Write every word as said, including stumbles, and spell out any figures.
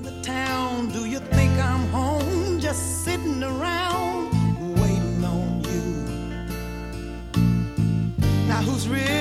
the town. Do you think I'm home just sitting around waiting on you? Now who's really